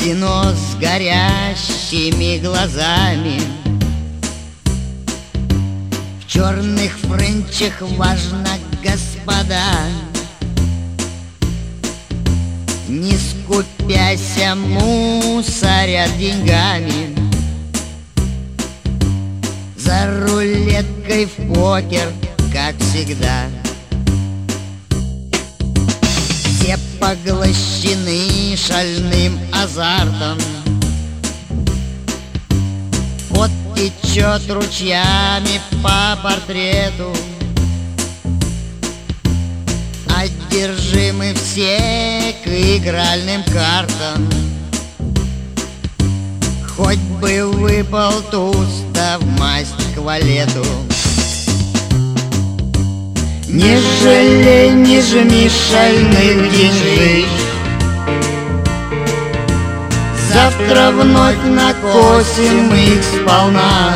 казино с горящими глазами, в черных френчах важно, господа, не скупяся мусорят деньгами. За рулеткой в покер, как всегда, все поглощены шальным азартом. Пот течет ручьями по портрету, одержимы все к игральным картам. Хоть бы выпал туз, да в масть к валету. Не жалей, не жми шальных деньжищ, завтра вновь накосим их сполна.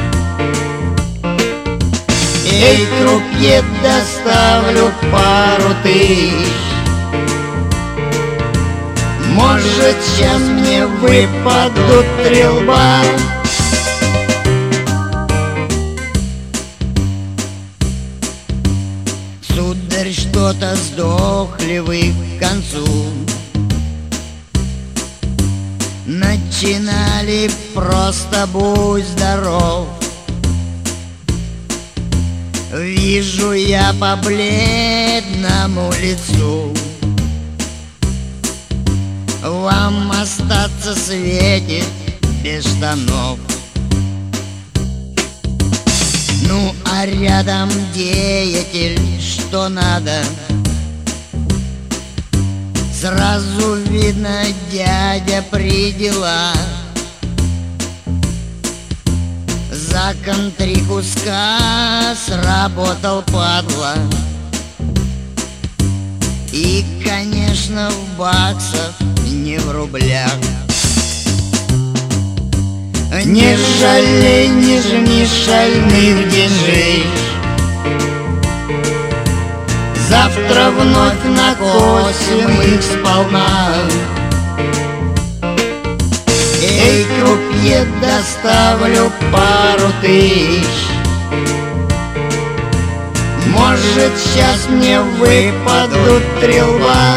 Эй, крупье, доставлю пару тысяч, может, сейчас мне выпадут 3 лба. Сударь, что-то сдохли вы к концу, начинали просто будь здоров. Вижу я по бледному лицу, вам остаться светит без штанов. Ну а рядом деятель, что надо, сразу видно, дядя при делах. За 3 куска сработал падла, и, конечно, в баксах, не в рублях. Не жалей, не жми шальных деньжищ, завтра вновь накосим их сполна. Эй, крупье, доставлю пару тысяч, может, сейчас мне выпадут 3 лба.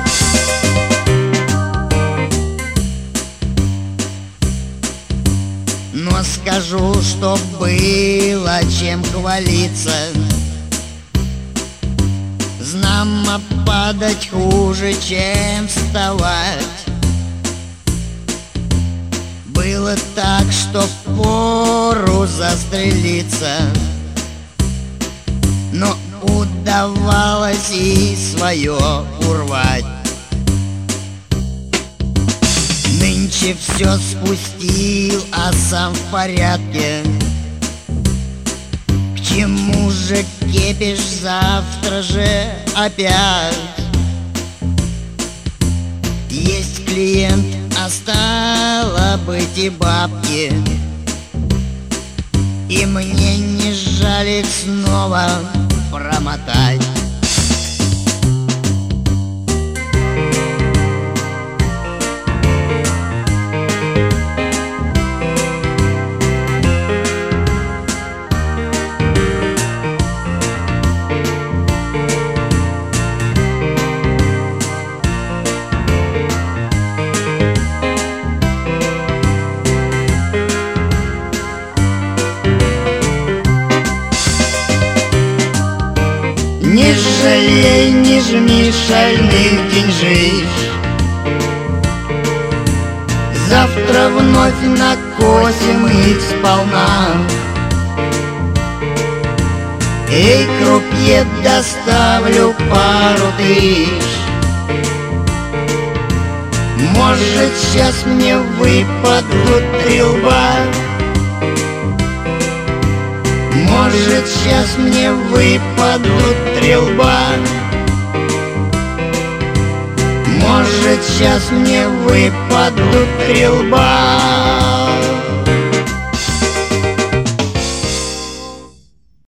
Но скажу, что было чем хвалиться, знамо падать хуже, чем вставать. Было так, что впору застрелиться, но удавалось и свое урвать. Нынче все спустил, а сам в порядке. К чему же кипиш, завтра же опять? Есть клиент, а стало быть и бабки, и мне не жаль их снова промотать. Не жалей, не жми шальных деньжищ, завтра вновь накосим их сполна. Эй, крупье, доставлю пару тысяч, может, сейчас мне выпадут 3 лба. Может, сейчас мне выпадут 3 лба. Может, сейчас мне выпадут 3 лба.